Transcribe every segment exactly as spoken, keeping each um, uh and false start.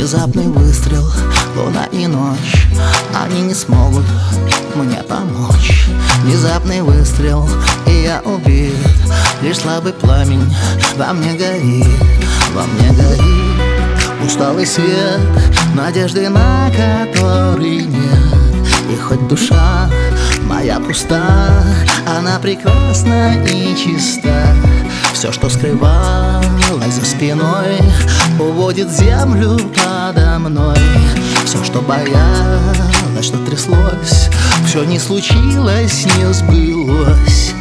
Внезапный выстрел, луна и ночь, они не смогут мне помочь. Внезапный выстрел, и я убит. Лишь слабый пламень во мне горит, во мне горит усталый свет, надежды на который нет. И хоть душа моя пуста, она прекрасна и чиста. Все, что скрывалось за спиной, уводит землю подо мной. Все, что боялось, что тряслось, все не случилось, не сбылось.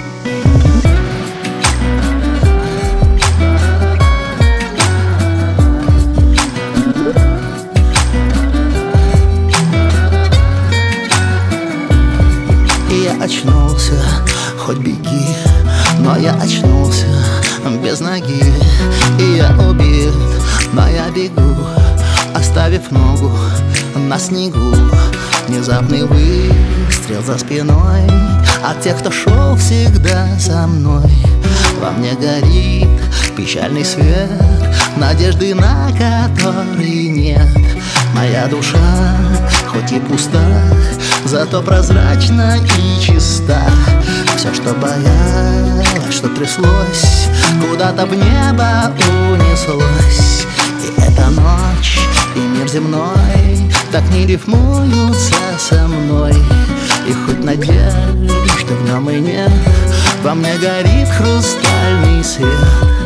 И я очнулся, хоть беги, но я очнулся без ноги. И я убит, но я бегу, оставив ногу на снегу. Внезапный выстрел за спиной от тех, кто шел всегда со мной. Во мне горит печальный свет, надежды на который нет. Моя душа, хоть и пуста, зато прозрачна и чиста. Все, что боялось, что тряслось, куда-то в небо унеслось. И эта ночь, и мир земной так не рифмуются со мной. И хоть надежды в нем и нет, во мне горит хрустальный свет.